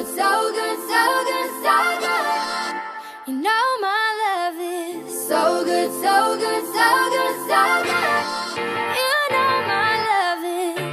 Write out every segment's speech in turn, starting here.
good, so good, so good, so good. You know my love is so good, so good, so good, so good. You know my love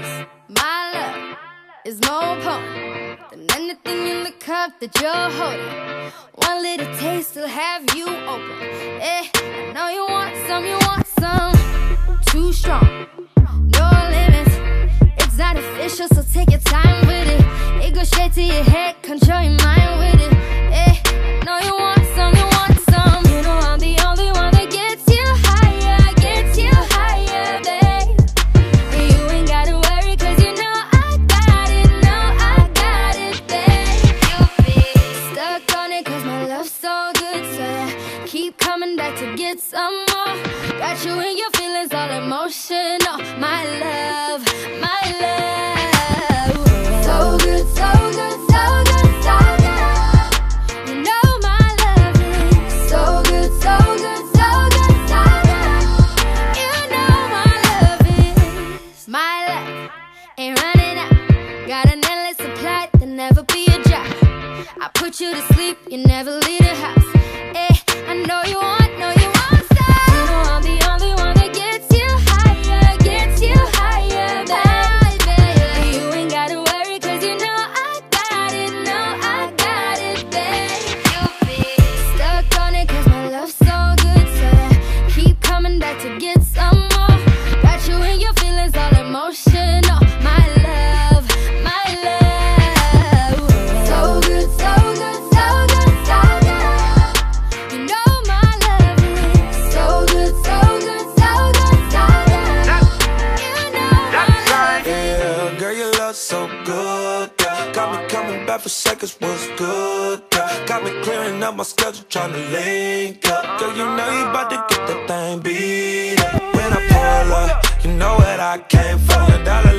is more potent than anything in the cup that you're holding. One little taste will have you open. I know you want some, you want some. Too strong, no limits. It's not official, so take your time with it. It goes straight to your head, control your mind with it. I know you want some, you want some. You know I'm the only one that gets you higher, babe. And you ain't gotta worry, cause you know I got it, babe. You'll be stuck on it, cause my love's so good, so I keep coming back to get some more. Got you in your feelings, all emotional. My love, my love. So good, so good, so good, so good. You know my love is so good, so good, so good, so good. You know my love is my love. Ain't running out. Got an endless supply, there'll never be a drop. I put you to sleep, you never leave the house. I know you want, know you want some. You know I'm the only one that gets you higher, baby. You ain't gotta worry, cause you know I got it, babe. You'll be stuck on it, cause my love's so good, so I keep coming back to get some more. Got you in your feelings, all emotional. My love, my love. So good, so good, so good, so good. You know my love is so good, so good, so good, so good. You know my love is. Yeah, girl, your love so good, yeah. Got me coming back for seconds, what's good, yeah. Got me clearing up my schedule, tryna link up. Girl, you know you about to get that thing beat up. When I pull up, you know what I came for. Your dollar